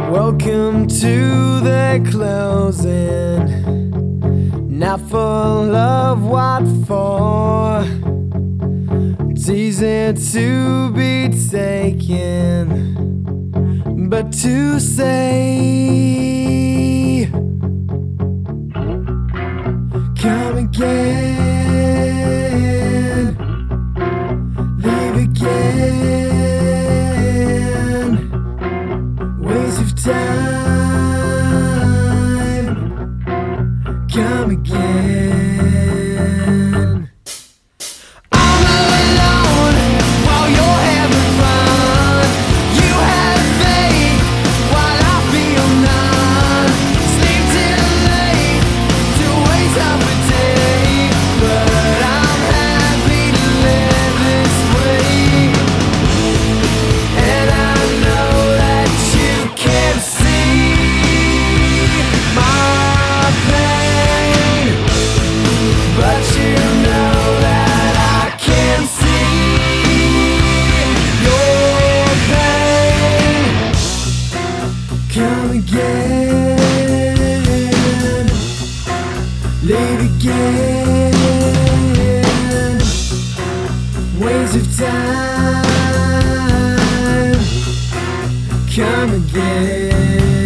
Welcome to the closing. Not for love, what for? It's easy to be taken, but to say, come again, leave again, waste of time, come again. I'm alone while you're having fun. You have faith while I feel none. Sleep till late to waste half a day, but I'm happy to live this way. And I know that you can't see my pain, but you know that I can see your pain. Come again, leave again, waste of time, come again.